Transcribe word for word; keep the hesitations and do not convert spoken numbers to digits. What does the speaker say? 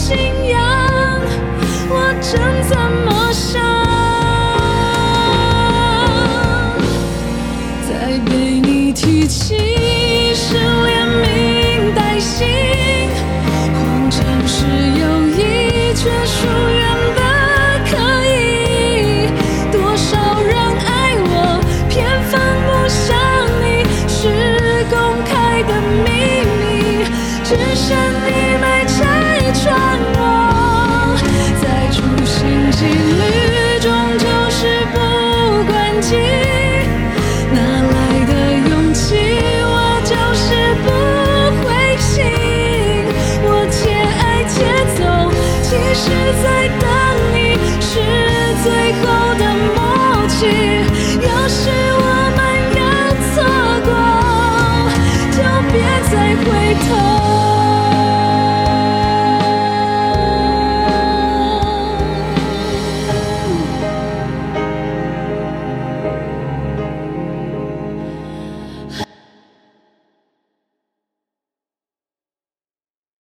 信仰，我正怎么想？在被你提起是连名带姓，谎称是友谊，却疏远的可以。多少人爱我，偏放不下你，是公开的秘密，只剩你没拆穿我。在处心积虑中就是不关己，哪来的勇气？我就是不灰心。我且爱且走，其实在等你，是最后